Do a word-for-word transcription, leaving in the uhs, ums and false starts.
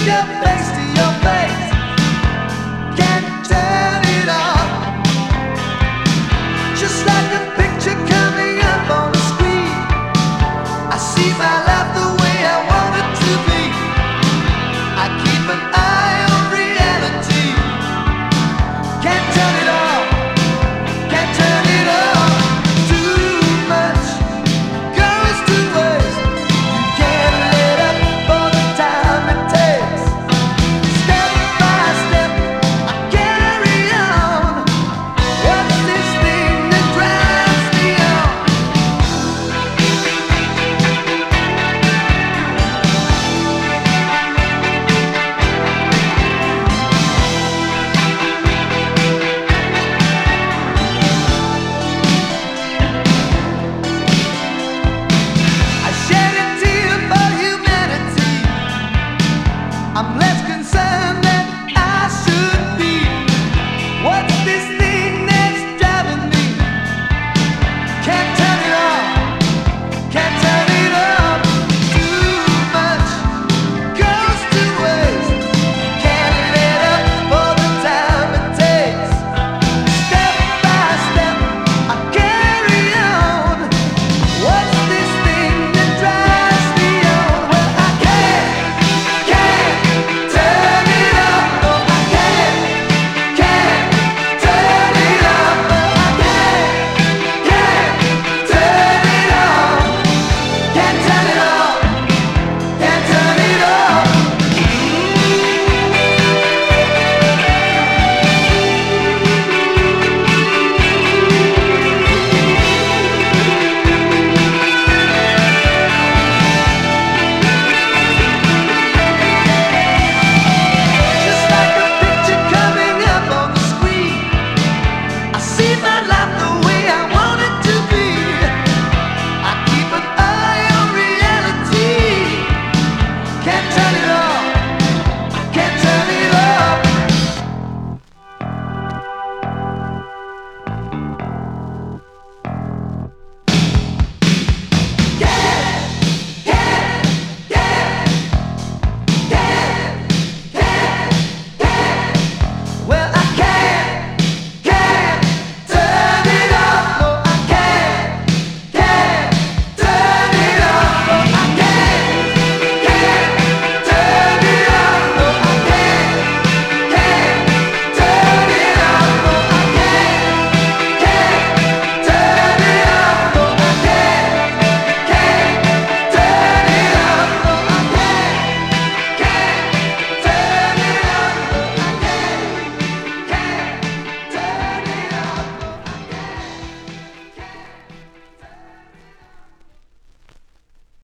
your face to your face. Can't turn it off. Just like a picture coming up on the screen. I see my life the way I want it to be. I keep an eye on reality. Can't turn it off. Can't turn it off. Too much goes to waste. Can't let up for the time it takes. Step by step, I carry on. What's this thing that drives me on? I shed a tear for humanity. I'm less concerned than I should be. What's this thing that's driving me? Can't turn it off. Can't turn it off. Too much goes to waste. Can't let up for the time it takes. Step by step, I carry on. What's this thing that drives me on? Well, I can't, can't turn it off. No, I can't, can't turn it off. No, I can't, can't turn it off. Can't turn it off. Can't turn it off. Just like a picture coming up on the screen. I see my life the way I want it to be. I keep an eye on reality. Can't turn it